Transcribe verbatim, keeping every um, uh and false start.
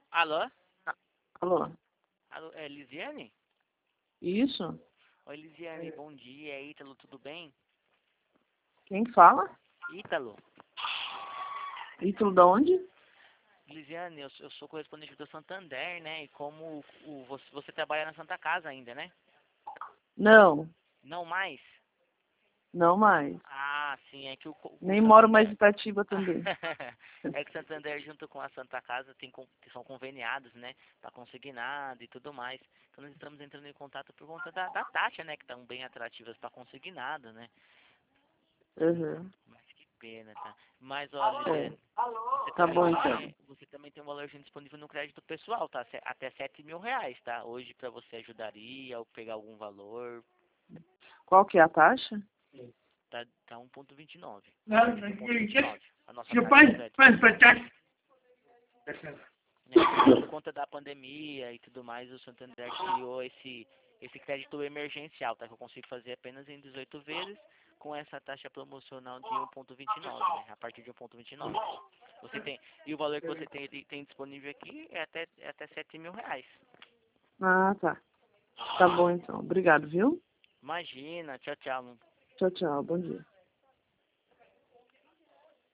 Alô? Alô? Alô, é Lisiane? Isso? Oi, Lisiane, bom dia. É Ítalo, tudo bem? Quem fala? Ítalo. Ítalo da onde? Lisiane, eu, sou- eu sou correspondente do Santander, né? E como o, você, você trabalha na Santa Casa ainda, né? Não, Não mais? não mais. Ah, sim, é que o, o Nem moro mais em Santander... Itatiba também. É que Santander, junto com a Santa Casa, tem, con- que são conveniados, né? Para consignado e tudo mais. Então, nós estamos entrando em contato por conta da, da taxa, né? Que estão bem atrativas para consignado, né? Uhum. Mas que pena, tá? Mas, ó, É. Lisiane, você Tá também bom, então. tem, você também tem um valor disponível no crédito pessoal, tá? Se- Até sete mil reais, tá? Hoje, para você ajudaria ou pegar algum valor, Qual que é a taxa? tá, tá um ponto vinte e nove. Não, A partir de um ponto vinte e nove. A nossa Seu taxa de pai, crédito. pai, pai, pai. Né? Por conta da pandemia e tudo mais, o Santander criou esse, esse crédito emergencial, tá? Que eu consigo fazer apenas em dezoito vezes com essa taxa promocional de um ponto vinte e nove, né? A partir de um ponto vinte e nove. Você tem, e o valor que você tem, tem disponível aqui é até, é até sete mil reais. Ah, tá. Tá bom, então. Obrigado, viu? Imagina, tchau, tchau. Tchau, tchau. Bom dia.